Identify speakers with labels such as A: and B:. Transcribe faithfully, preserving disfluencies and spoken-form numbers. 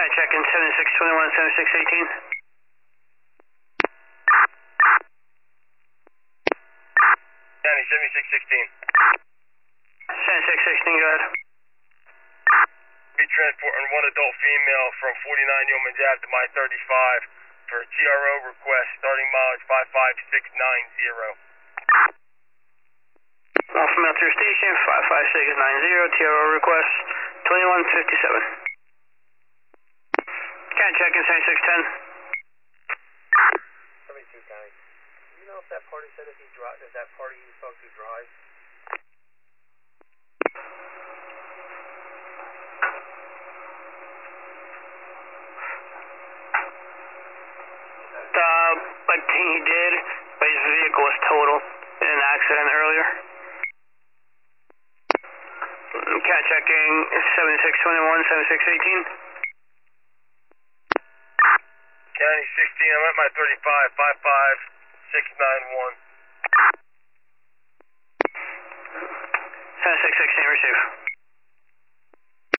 A: Cat checking seventy-six twenty-one, seventy-six eighteen.
B: County seventy-six sixteen.
A: seventy-six sixteen, go ahead.
B: Be transporting one adult female from forty-nine Yeoman's Ave to my thirty-five for a T R O request, starting mileage five five six nine zero.
A: One female through station, five five six nine zero, T R O request, twenty-one fifty-seven. Cat checking seventy-six ten.
C: seventy-two County. Do you know if that party said if he drives, if that party you spoke to drives?
A: Uh, I think he did, but his vehicle was totaled in an accident earlier. Cat checking seventy-six twenty-one, seventy-six eighteen.
B: County sixteen, I'm at my thirty-five, five five six nine one.
A: seventy-six sixteen, receive.